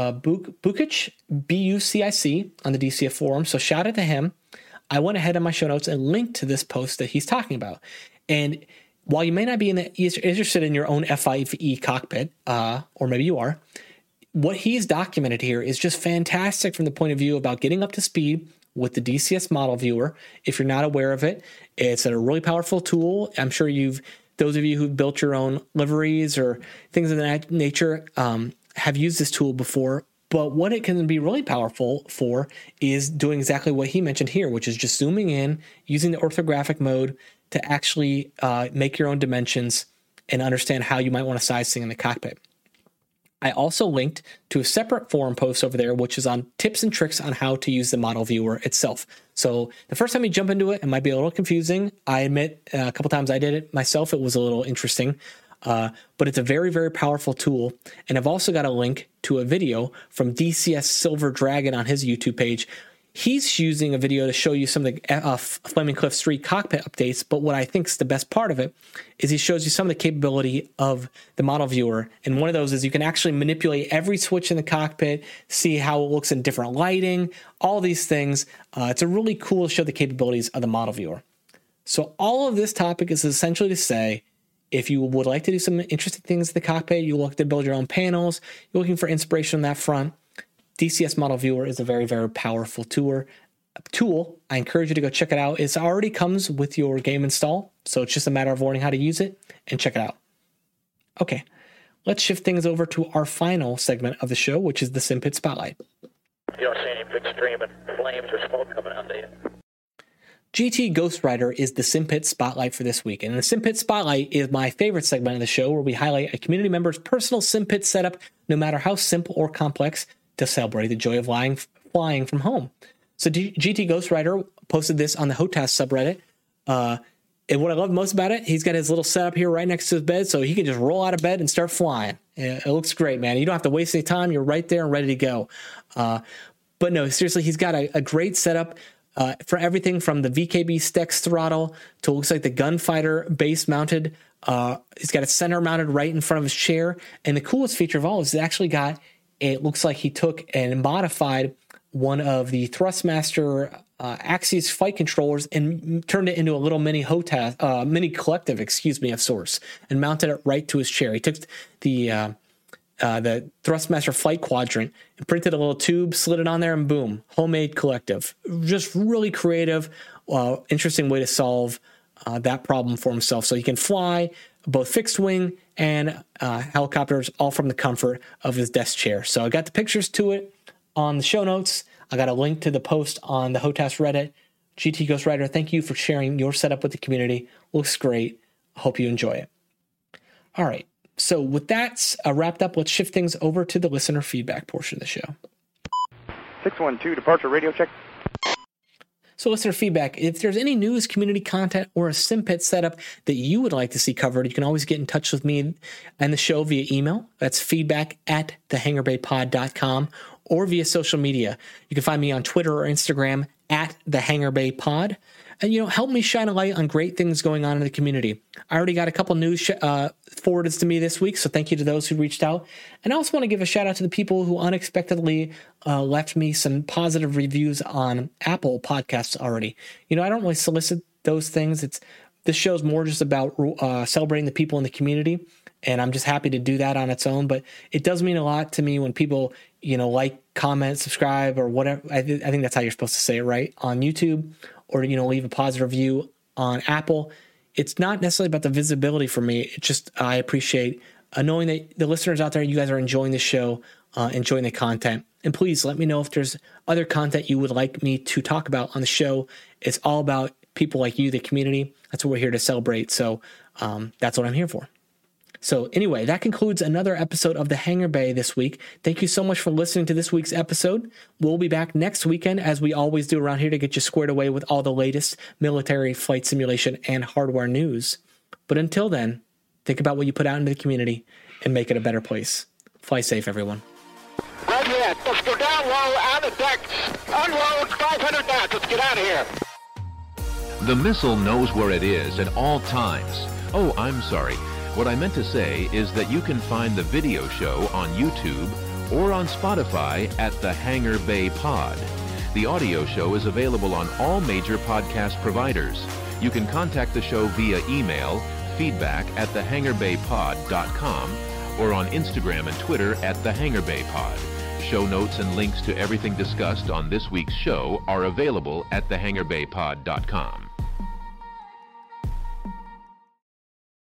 Bukic, B-U-C-I-C, on the DCF forum. So shout out to him. I went ahead in my show notes and linked to this post that he's talking about. And while you may not be interested in your own F5E cockpit, or maybe you are, what he's documented here is just fantastic from the point of view about getting up to speed with the DCS model viewer. If you're not aware of it, it's a really powerful tool. I'm sure those of you who've built your own liveries or things of that nature have used this tool before. But what it can be really powerful for is doing exactly what he mentioned here, which is just zooming in, using the orthographic mode to actually make your own dimensions and understand how you might want to size things in the cockpit. I also linked to a separate forum post over there, which is on tips and tricks on how to use the model viewer itself. So the first time you jump into it, it might be a little confusing. I admit a couple times I did it myself. It was a little interesting, but it's a very, very powerful tool. And I've also got a link to a video from DCS Silver Dragon on his YouTube page. He's using a video to show you some of the Flaming Cliffs 3 cockpit updates, but what I think is the best part of it is he shows you some of the capability of the model viewer. And one of those is you can actually manipulate every switch in the cockpit, see how it looks in different lighting, all these things. It's a really cool to show the capabilities of the model viewer. So all of this topic is essentially to say, if you would like to do some interesting things in the cockpit, you look to build your own panels, you're looking for inspiration on that front, DCS Model Viewer is a very, very powerful tool. I encourage you to go check it out. It already comes with your game install, so it's just a matter of learning how to use it and check it out. Okay, let's shift things over to our final segment of the show, which is the SimPit Spotlight. You don't see any big stream of flames or smoke coming out, do you? GT Ghost Rider is the SimPit Spotlight for this week. And the SimPit Spotlight is my favorite segment of the show, where we highlight a community member's personal SimPit setup, no matter how simple or complex, to celebrate the joy of flying flying from home. So GT Ghost Rider posted this on the HOTAS subreddit. And what I love most about it, he's got his little setup here right next to his bed, so he can just roll out of bed and start flying. It looks great, man. You don't have to waste any time. You're right there and ready to go. But no, seriously, he's got a great setup for everything from the VKB Stex throttle to looks like the Gunfighter base mounted. He's got a center mounted right in front of his chair. And the coolest feature of all is it looks like he took and modified one of the Thrustmaster Axies flight controllers and turned it into a little mini HOTAS, mini collective, of sorts, and mounted it right to his chair. He took the Thrustmaster flight quadrant and printed a little tube, slid it on there, and boom, homemade collective. Just really creative, interesting way to solve that problem for himself. So he can fly both fixed wing and helicopters all from the comfort of his desk chair. So I got the pictures to it on the show notes. I got a link to the post on the HOTAS Reddit. GT Ghost Rider, thank you for sharing your setup with the community. Looks great. Hope you enjoy it. All right. So with that wrapped up, let's shift things over to the listener feedback portion of the show. 612, departure radio check. So listener feedback, if there's any news, community content, or a SimPit setup that you would like to see covered, you can always get in touch with me and the show via email. That's feedback@thehangarbaypod.com, or via social media. You can find me on Twitter or Instagram @thehangarbaypod. And, help me shine a light on great things going on in the community. I already got a couple news forwarded to me this week, so thank you to those who reached out. And I also want to give a shout out to the people who unexpectedly left me some positive reviews on Apple Podcasts already. I don't really solicit those things. This show's more just about celebrating the people in the community, and I'm just happy to do that on its own. But it does mean a lot to me when people, like, comment, subscribe, or whatever. I think that's how you're supposed to say it, right? On YouTube, or, leave a positive review on Apple. It's not necessarily about the visibility for me. It's just I appreciate knowing that the listeners out there, you guys are enjoying the show, enjoying the content. And please let me know if there's other content you would like me to talk about on the show. It's all about people like you, the community. That's what we're here to celebrate. So that's what I'm here for. So anyway, that concludes another episode of The Hangar Bay this week. Thank you so much for listening to this week's episode. We'll be back next weekend, as we always do around here, to get you squared away with all the latest military flight simulation and hardware news. But until then, think about what you put out into the community and make it a better place. Fly safe, everyone. Right here. Let's go down low on the decks. Unload 500 knots. Let's get out of here. The missile knows where it is at all times. Oh, I'm sorry. What I meant to say is that you can find the video show on YouTube or on Spotify at The Hangar Bay Pod. The audio show is available on all major podcast providers. You can contact the show via email, feedback@thehangarbaypod.com, or on Instagram and Twitter @thehangarbaypod. Show notes and links to everything discussed on this week's show are available at thehangarbaypod.com.